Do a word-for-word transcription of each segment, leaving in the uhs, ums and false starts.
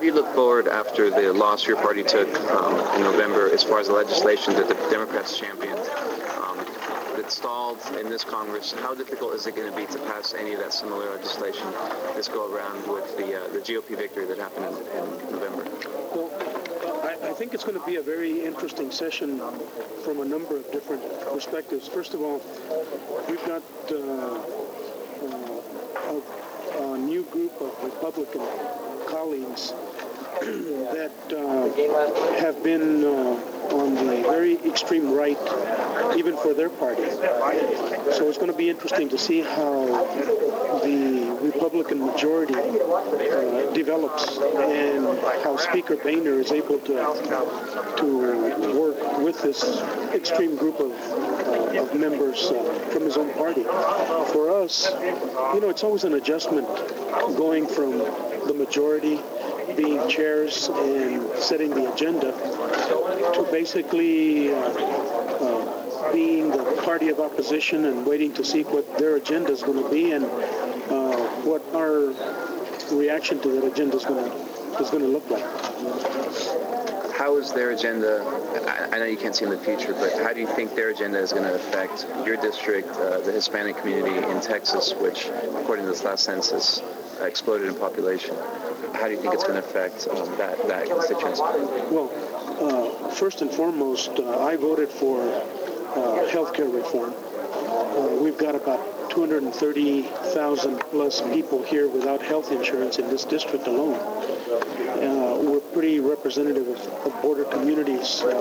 do you look forward after the loss your party took um, in November as far as the legislation that the Democrats championed? Um, that stalled in this Congress. How difficult is it going to be to pass any of that similar legislation this go around with the uh, the G O P victory that happened in, in November? Well, I, I think it's going to be a very interesting session from a number of different perspectives. First of all, we've got uh, uh, a, a new group of Republican colleagues that uh, have been uh, on the very extreme right, even for their party. So it's going to be interesting to see how the Republican majority uh, develops and how Speaker Boehner is able to to work with this extreme group of, uh, of members uh, from his own party. For us, you know, it's always an adjustment going from the majority being chairs and setting the agenda to basically uh, uh, being the party of opposition and waiting to see what their agenda is going to be and uh, what our reaction to that agenda is going to is going to look like. How is their agenda, I, I know you can't see in the future, but how do you think their agenda is going to affect your district, uh, the Hispanic community in Texas, which, according to this last census, uh, exploded in population? How do you think it's going to affect um, that, that constituency? Well, uh, first and foremost, uh, I voted for uh, health care reform. Uh, we've got about two hundred thirty thousand plus people here without health insurance in this district alone. Uh, we're pretty representative of, of border communities, uh,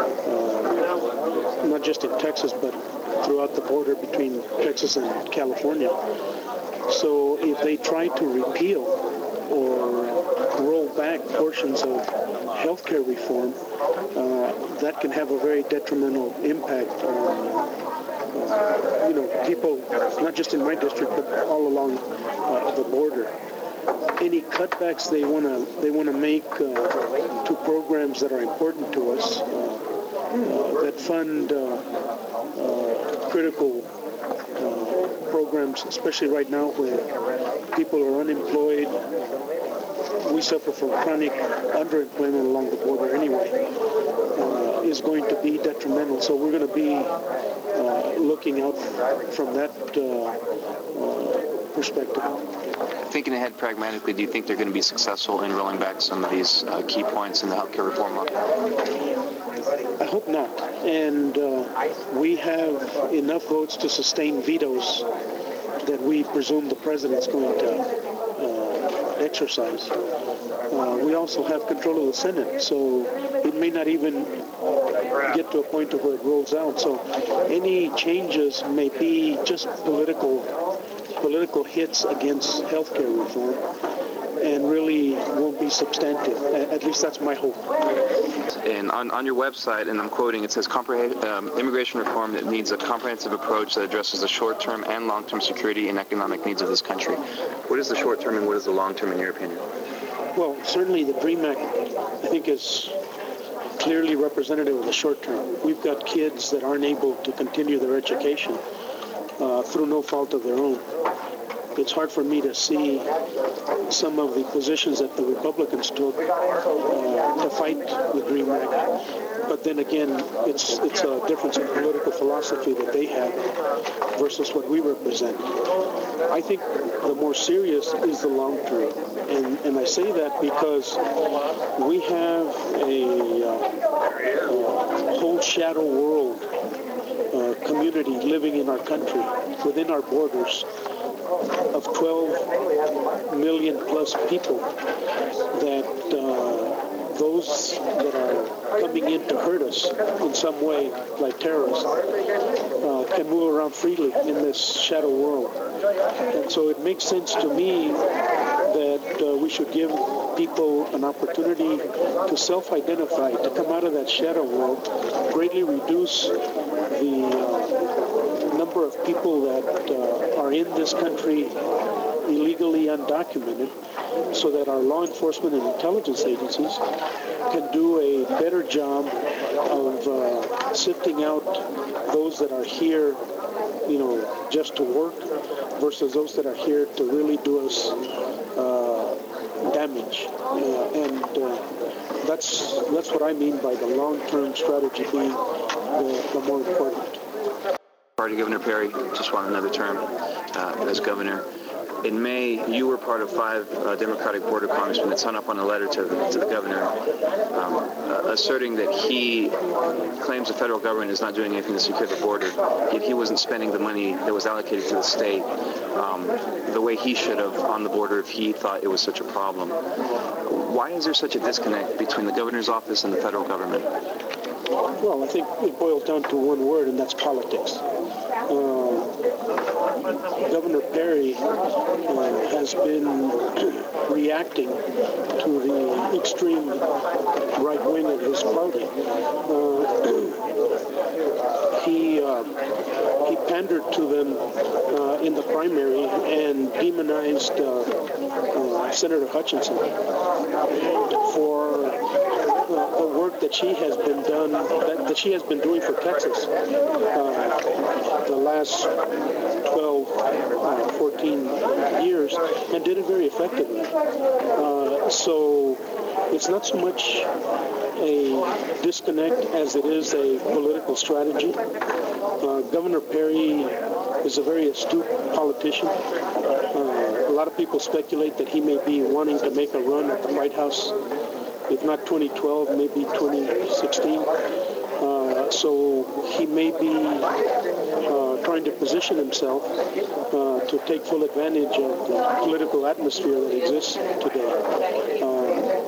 uh, not just in Texas, but throughout the border between Texas and California. So if they try to repeal or roll back portions of health care reform, uh, that can have a very detrimental impact on uh, you know, people, not just in my district, but all along uh, the border. Any cutbacks they want to they want to make uh, to programs that are important to us, uh, uh, that fund uh, uh, critical uh, programs, especially right now where people are unemployed. We suffer from chronic underemployment along the border anyway, uh, is going to be detrimental. So we're going to be uh, looking out from that uh, uh, perspective. Thinking ahead pragmatically, do you think they're going to be successful in rolling back some of these uh, key points in the healthcare reform law? I hope not. And uh, we have enough votes to sustain vetoes that we presume the president's going to uh, exercise. Uh, we also have control of the Senate, so it may not even get to a point of where it rolls out. So any changes may be just political political hits against healthcare reform and really won't be substantive. At least that's my hope. And on, on your website, and I'm quoting, it says Comprehend, um, immigration reform that needs a comprehensive approach that addresses the short-term and long-term security and economic needs of this country. What is the short-term and what is the long-term in your opinion? Well, certainly the DREAM Act, I think, is clearly representative of the short-term. We've got kids that aren't able to continue their education uh, through no fault of their own. It's hard for me to see some of the positions that the Republicans took uh, to fight the DREAM Act. But then again, it's it's a difference in political philosophy that they have versus what we represent. I think the more serious is the long term. And, and I say that because we have a, uh, a whole shadow world uh, community living in our country, within our borders, of twelve million plus people that uh, those that are coming in to hurt us in some way, like terrorists, uh, can move around freely in this shadow world. And so it makes sense to me that uh, we should give people an opportunity to self-identify, to come out of that shadow world, greatly reduce the uh, number of people that uh, are in this country illegally undocumented, so that our law enforcement and intelligence agencies can do a better job of uh, sifting out those that are here, you know, just to work versus those that are here to really do us uh, damage. Uh, and uh, that's that's what I mean by the long-term strategy being the, the more important. Party Governor Perry just won another term uh, as governor. In May, you were part of five uh, Democratic border congressmen that signed up on a letter to, to the governor um, uh, asserting that he claims the federal government is not doing anything to secure the border, yet he wasn't spending the money that was allocated to the state um, the way he should have on the border if he thought it was such a problem. Why is there such a disconnect between the governor's office and the federal government? Well, I think it boils down to one word, and that's politics. Uh, Governor Perry uh, has been reacting to the extreme right wing of his party. Uh, he uh, he pandered to them uh, in the primary and demonized uh, uh, Senator Hutchinson for uh, the work that she has been done that, that she has been doing for Texas uh, the last twelve, uh, fourteen years, and did it very effectively. Uh, so it's not so much a disconnect as it is a political strategy. Uh, Governor Perry is a very astute politician. Uh, a lot of people speculate that he may be wanting to make a run at the White House, if not twenty twelve, maybe twenty sixteen. Uh, so he may be uh, trying to position himself uh, to take full advantage of the political atmosphere that exists today. Uh,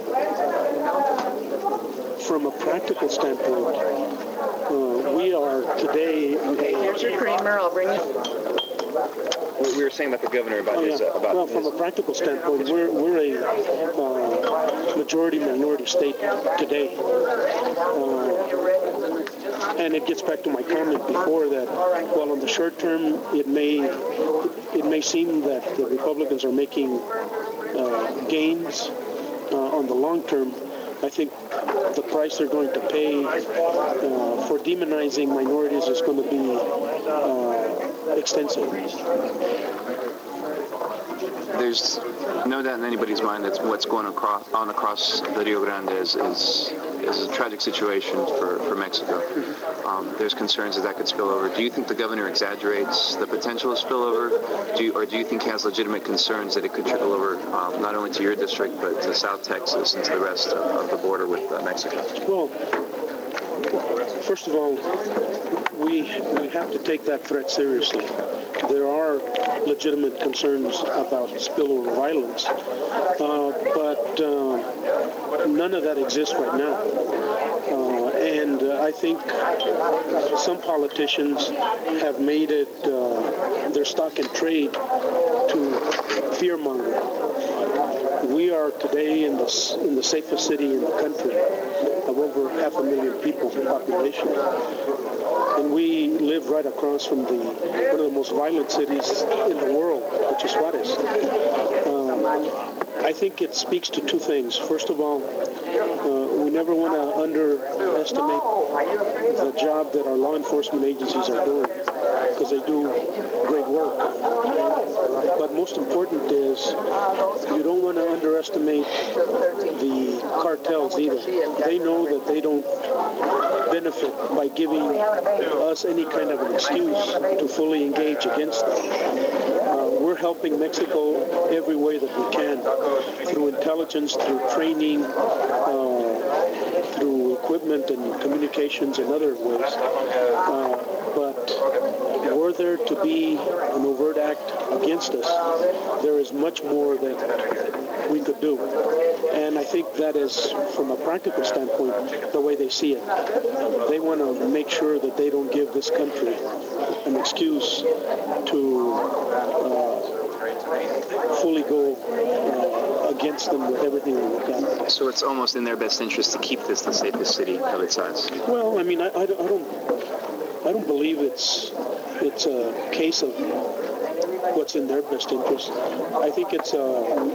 from a practical standpoint, uh, we are today... Here's your creamer, I'll bring it. We were saying about the governor about oh, his... Yeah. Uh, about well, from his... a practical standpoint, we're, we're a uh, majority-minority state today. Uh, and it gets back to my comment before that, while in the short term, it may it may seem that the Republicans are making uh, gains. Uh, on the long term, I think the price they're going to pay uh, for demonizing minorities is going to be uh, extensive. There's no doubt in anybody's mind that what's going across, on across the Rio Grande is, is, is a tragic situation for, for Mexico. Um, there's concerns that that could spill over. Do you think the governor exaggerates the potential of spillover, do you, or do you think he has legitimate concerns that it could trickle over um, not only to your district, but to South Texas and to the rest of, of the border with uh, Mexico? Well, first of all, we we have to take that threat seriously. There are legitimate concerns about spillover violence, uh, but uh, none of that exists right now. Uh, and uh, I think some politicians have made it uh, their stock and trade to fear-monger. We are today in the, in the safest city in the country of over half a million people in population. And we live right across from the one of the most violent cities in the world, which is Juarez. Um, I think it speaks to two things. First of all, uh, we never want to underestimate the job that our law enforcement agencies are doing, because they do great work. But most important is you don't want to underestimate the cartels either. They know that they don't benefit by giving us any kind of an excuse to fully engage against them. Uh, we're helping Mexico every way that we can, through intelligence, through training, uh, through equipment and communications and other ways. Uh, but were there to be an overt act against us, there is much more that we could do. And I think that is, from a practical standpoint, the way they see it. They want to make sure that they don't give this country an excuse to uh, fully go uh, against them with everything that we've got. So it's almost in their best interest to keep this the safest city of its size. Well, I mean, I, I, I don't, I don't believe it's it's a case of what's in their best interest. I think it's a,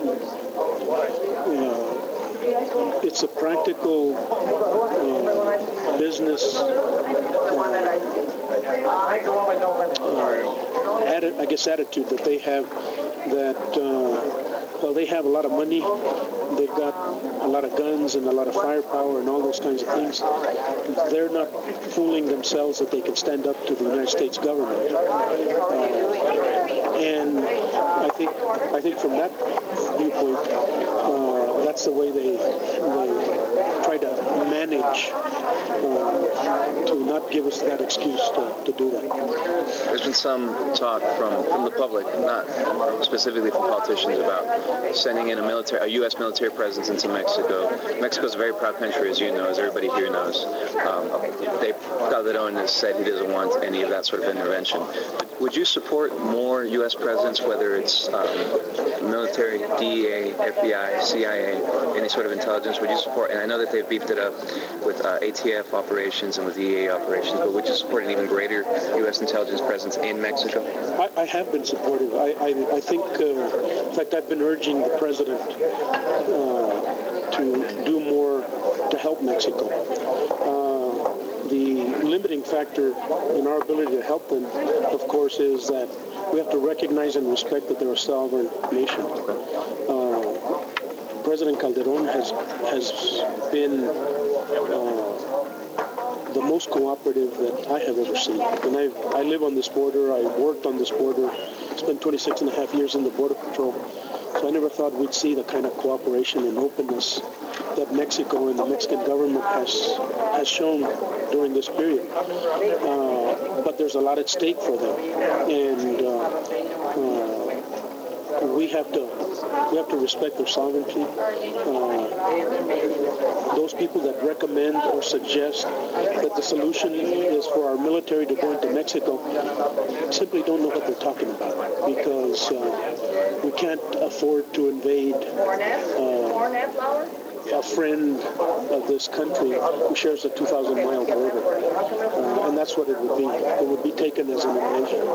uh, it's a practical uh, business. Uh, uh, atti- I guess attitude that they have that uh, well, they have a lot of money. They've got a lot of guns and a lot of firepower and all those kinds of things. They're not fooling themselves that they can stand up to the United States government. Uh, and I think I think from that viewpoint, uh, that's the way they, they try to manage uh, to not give us that excuse to, to do that. There's been some talk from, from the public, not specifically from politicians, about sending in a military, a U S military presence into Mexico. Mexico's a very proud country, as you know, as everybody here knows. Um, they, Calderon has said he doesn't want any of that sort of intervention. Would you support more U S presence, whether it's um, military, D E A, F B I, C I A, any sort of intelligence? Would you support, and I know that they've beefed it up with uh, A T F operations and with D E A operations, but would you support an even greater U S intelligence presence in Mexico? I, I have been supportive. I, I, I think, uh, in fact, I've been urging the president uh, to do more to help Mexico. Uh, the limiting factor in our ability to help them, of course, is that we have to recognize and respect that they're a sovereign nation. Uh, President Calderon has has been uh, the most cooperative that I have ever seen. And I I live on this border. I worked on this border. Spent twenty-six and a half years in the Border Patrol. So I never thought we'd see the kind of cooperation and openness that Mexico and the Mexican government has has shown during this period. Uh, but there's a lot at stake for them, and uh, uh, we have to we have to respect their sovereignty. Uh, those people that recommend or suggest that the solution is for our military to go into Mexico simply don't know what they're talking about, because uh, we can't afford to invade uh, a friend of this country who shares a two thousand mile border. Uh, and that's what it would be. It would be taken as an invasion.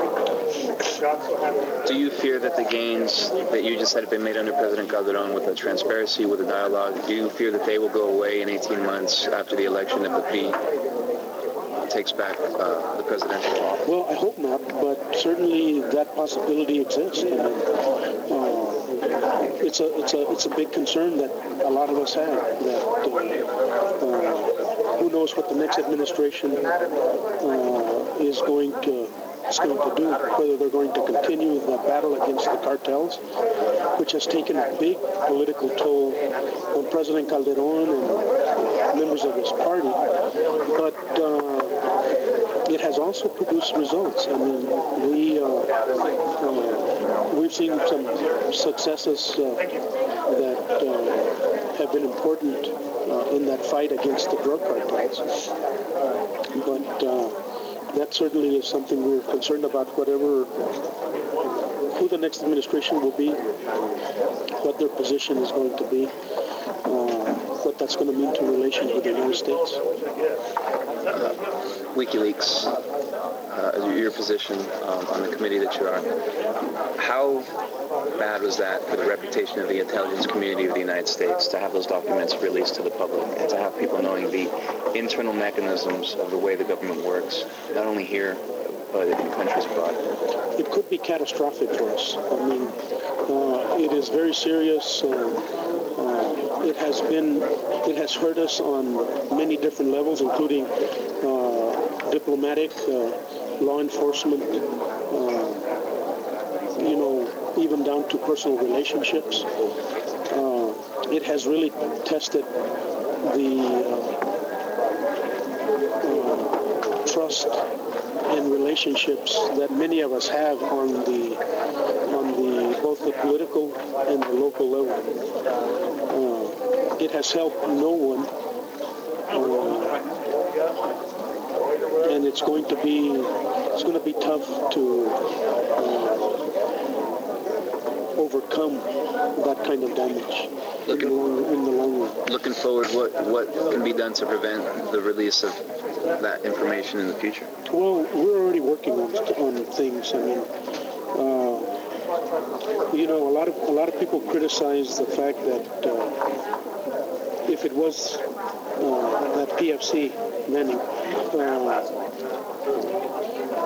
Do you fear that the gains that you just said have been made under President Calderon with the transparency, with the dialogue, do you fear that they will go away in eighteen months after the election if the P takes back uh, the presidential office? Well, I hope not, but certainly that possibility exists. I mean, uh, it's a it's a it's a big concern that a lot of us have. That uh, uh, who knows what the next administration uh, is going to is going to do? Whether they're going to continue the battle against the cartels, which has taken a big political toll on President Calderon and members of his party, but uh, it has also produced results. I mean, we uh, uh, we've seen some successes uh, that uh, have been important uh, in that fight against the drug cartels. But uh, that certainly is something we're concerned about. Whatever who the next administration will be, what their position is going to be, uh, what that's going to mean to relations with the United States. Uh, WikiLeaks, uh, your position um, on the committee that you are, how bad was that for the reputation of the intelligence community of the United States to have those documents released to the public and to have people knowing the internal mechanisms of the way the government works, not only here, but in countries abroad? It could be catastrophic for us. I mean, uh, it is very serious. Uh, uh, it has been, it has hurt us on many different levels, including uh, diplomatic, uh, law enforcement, uh, you know, even down to personal relationships. Uh, it has really tested the uh, uh, trust and relationships that many of us have on the on the both the political and the local level. Uh, it has helped no one, uh, and it's going to be it's going to be tough to uh, overcome that kind of damage in the, long, in the long run. Looking forward, what what can be done to prevent the release of that information in the future? Well, we're already working on on things. I mean, uh, you know, a lot of a lot of people criticize the fact that uh, if it was uh, that P F C Manning, uh,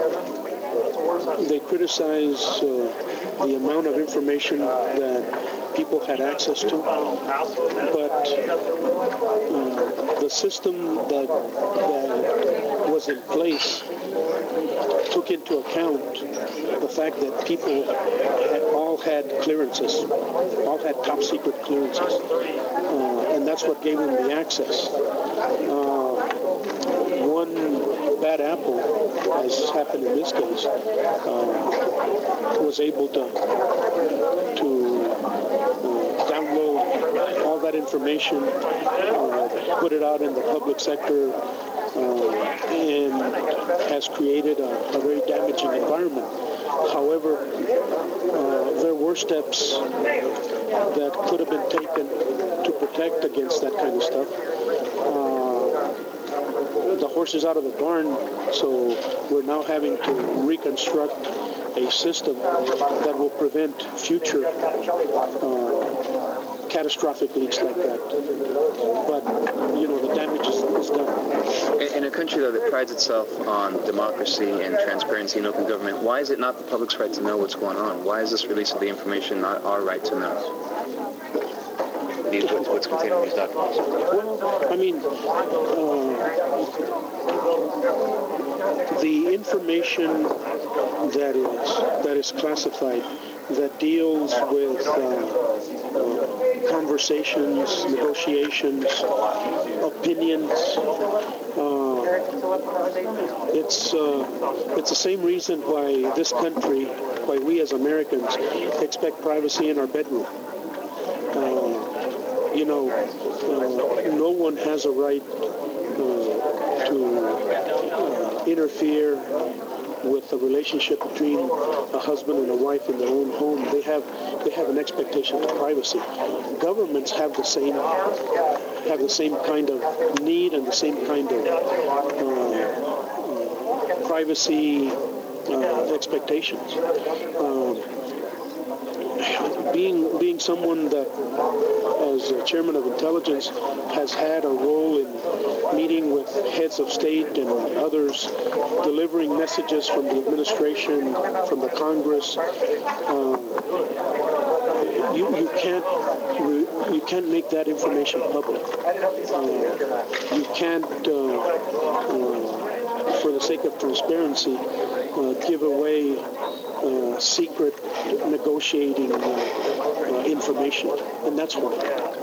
they criticize uh, the amount of information that people had access to. But uh, the system that, that was in place took into account the fact that people had all had clearances, all had top secret clearances, uh, and that's what gave them the access. Uh, one bad apple, as happened in this case, uh, was able to to uh, download all that information, uh, put it out in the public sector, uh, and has created a, a very damaging environment. However, uh, there were steps that could have been taken to protect against that kind of stuff. Uh, the horse is out of the barn, so we're now having to reconstruct a system that will prevent future uh, catastrophic leaks like that. But, you know, the damage is, is done. In a country, though, that prides itself on democracy and transparency and open government, why is it not the public's right to know what's going on? Why is this release of the information not our right to know? What's, what's contained in these documents? Well, I mean, uh, the information that is that is classified, that deals with uh, uh, conversations, negotiations, opinions. Uh, it's uh, it's the same reason why this country, why we as Americans expect privacy in our bedroom. Uh, you know, uh, no one has a right uh, to uh, interfere with the relationship between a husband and a wife in their own home. They have they have an expectation of privacy. Governments have the same have the same kind of need and the same kind of uh, uh, privacy uh, expectations. Uh, being being someone that, as a chairman of intelligence, has had a role in meeting with heads of state and others, delivering messages from the administration, from the Congress. Uh, you you can't you can't make that information public. Uh, you can't, uh, uh, for the sake of transparency, uh, give away uh, secret negotiating uh, uh, information, and that's why.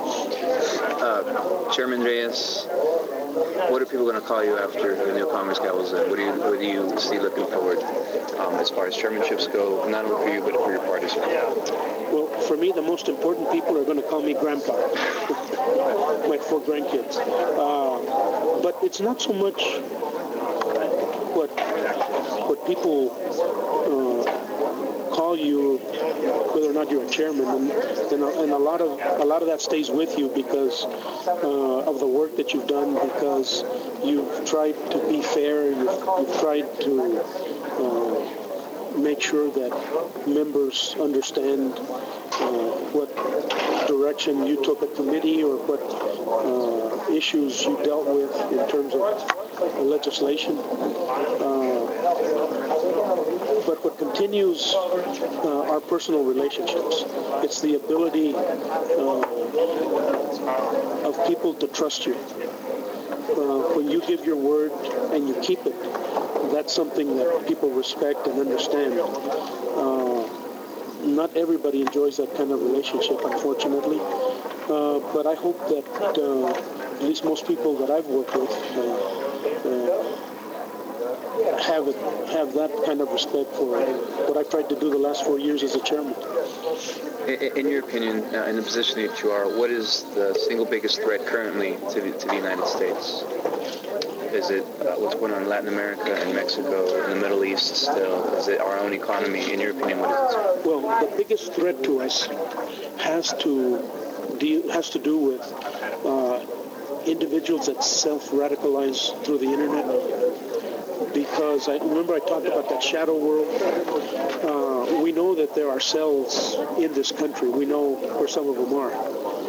Uh, Chairman Reyes, what are people going to call you after the new Congress gavels in? What do you what do you see looking forward um, as far as chairmanships go, not only for you but for your party? Well, for me, the most important people are going to call me Grandpa, my four grandkids. Uh, but it's not so much what what people uh, call you, whether or not you're a chairman, and, and, a, and a lot of a lot of that stays with you because uh, of the work that you've done, because you've tried to be fair, you've, you've tried to uh, make sure that members understand uh, what direction you took a committee or what uh, issues you dealt with in terms of legislation. Uh, But what continues uh, are personal relationships. It's the ability uh, of people to trust you. Uh, when you give your word and you keep it, that's something that people respect and understand. Uh, not everybody enjoys that kind of relationship, unfortunately. Uh, but I hope that uh, at least most people that I've worked with uh, uh, have it, have that kind of respect for what I've tried to do the last four years as a chairman. In, in your opinion, uh, in the position that you are, what is the single biggest threat currently to the, to the United States? Is it uh, what's going on in Latin America and Mexico, in the Middle East still? Is it our own economy? In your opinion, what is it? Well, the biggest threat to us has to deal, has to do with uh, individuals that self-radicalize through the internet. Because I remember I talked about that shadow world. Uh, we know that there are cells in this country. We know where some of them are.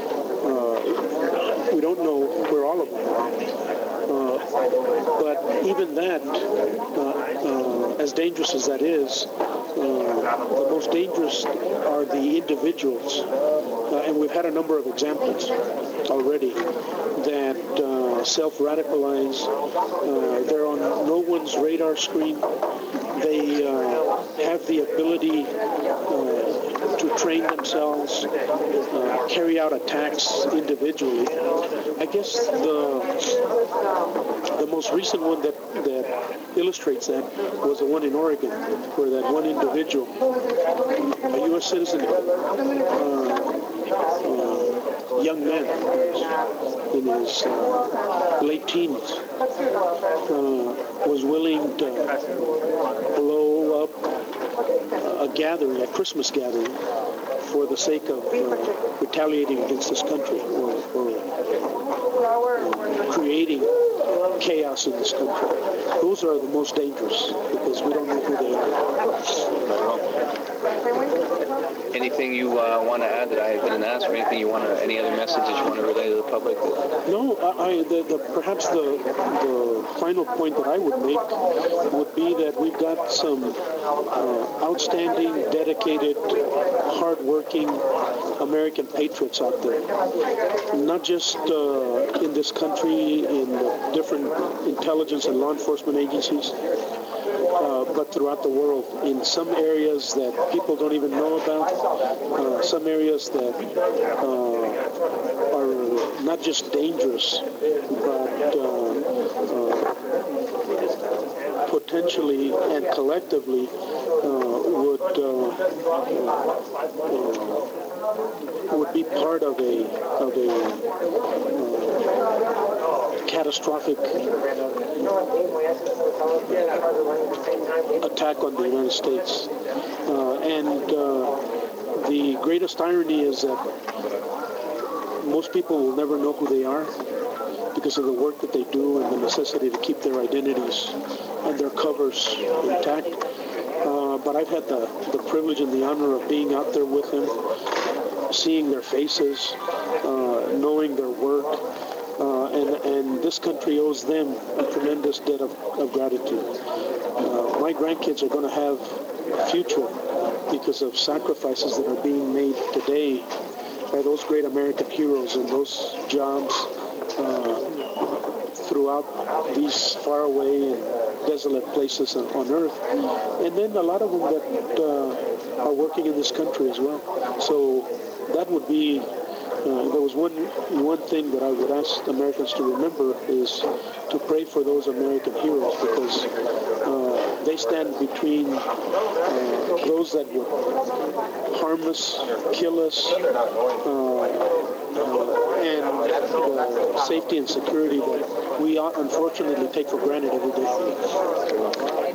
Uh, we don't know where all of them are. Uh, but even that, uh, uh, as dangerous as that is, uh, the most dangerous are the individuals uh, and we've had a number of examples already that uh, self-radicalize. Uh, they're on no one's radar screen. They uh, have the ability uh, to train themselves, uh, carry out attacks individually. I guess the the most recent one that, that illustrates that was the one in Oregon, where that one individual, a U S citizen, uh, uh, young man in his uh, late teens, uh, was willing to blow up a gathering, a Christmas gathering, for the sake of uh, retaliating against this country or, or uh, creating chaos in this country. Those are the most dangerous because we don't know who they are. Anything you uh, want to add that I didn't ask, or anything you want to, any other messages you want to relay to the public? No, I, I the, the, perhaps the the final point that I would make would be that we've got some uh, outstanding, dedicated, hardworking American patriots out there. Not just uh, in this country, in the different intelligence and law enforcement agencies, uh, but throughout the world, in some areas that people don't even know about, uh, some areas that uh, are not just dangerous, but uh, uh, potentially and collectively uh, would uh, uh, would be part of a of a uh, catastrophic attack on the United States. Uh, and uh, the greatest irony is that most people will never know who they are because of the work that they do and the necessity to keep their identities and their covers intact. Uh, but I've had the, the privilege and the honor of being out there with them, seeing their faces, uh, knowing their work, uh, and, and this country owes them a tremendous debt of, of gratitude. Uh, my grandkids are going to have a future because of sacrifices that are being made today by those great American heroes in those jobs uh, throughout these faraway and desolate places on, on earth, and then a lot of them that uh, are working in this country as well. So that would be, uh, there was one one thing that I would ask Americans to remember is to pray for those American heroes, because uh, they stand between uh, those that would harm us, kill us, uh, uh, and the safety and security that we unfortunately take for granted every day.